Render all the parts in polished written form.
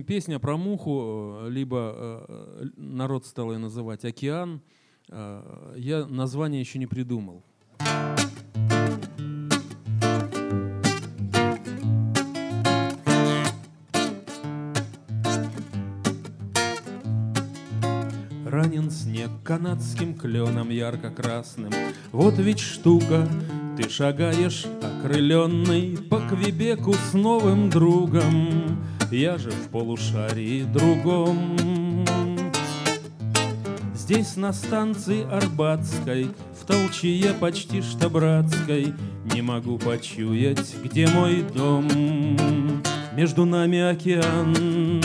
Песня про муху, либо народ стал ее называть «Океан». Я название еще не придумал. Ранен снег канадским кленом ярко-красным. Вот ведь штука, ты шагаешь окрыленный по Квебеку с новым другом. Я же в полушарии другом. Здесь на станции Арбатской, в толчье почти что братской, не могу почуять, где мой дом. Между нами океан,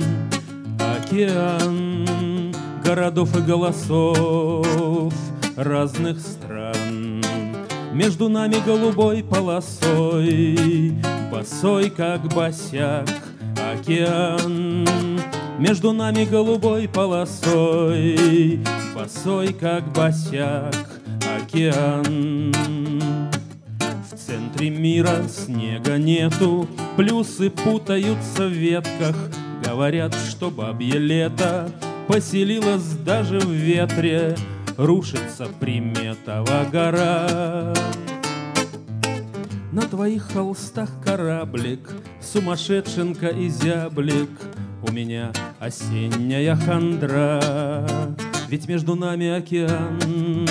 океан городов и голосов разных стран. Между нами голубой полосой, босой как босяк, океан. Между нами голубой полосой, босой как босяк, океан. В центре мира снега нету, плюсы путаются в ветках. Говорят, что бабье лето поселилось даже в ветре. Рушится Приметова гора. На твоих холстах кораблик, сумасшедшенка и зяблик. У меня осенняя хандра, ведь между нами океан,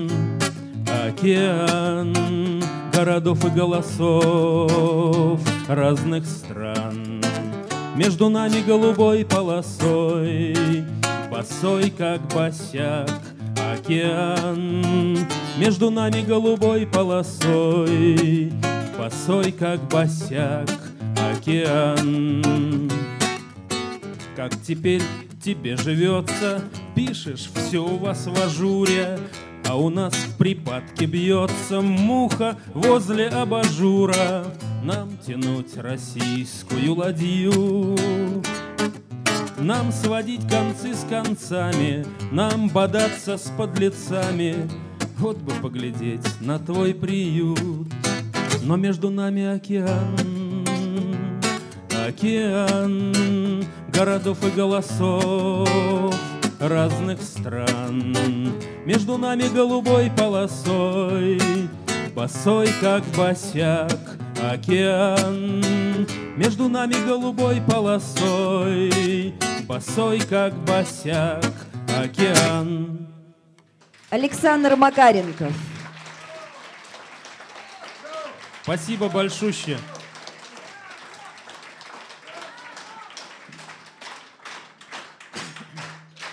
океан городов и голосов разных стран. Между нами голубой полосой, босой как босяк, океан. Между нами голубой полосой, босой как босяк, океан. Как теперь тебе живется, пишешь все у вас в ажуре, а у нас в припадке бьется муха возле абажура. Нам тянуть российскую ладью, нам сводить концы с концами, нам бодаться с подлецами. Вот бы поглядеть на твой приют, но между нами океан, океан городов и голосов разных стран. Между нами голубой полосой, босой как босяк, океан. Между нами голубой полосой, босой как босяк, океан. Александр Макаренков. Спасибо большущее.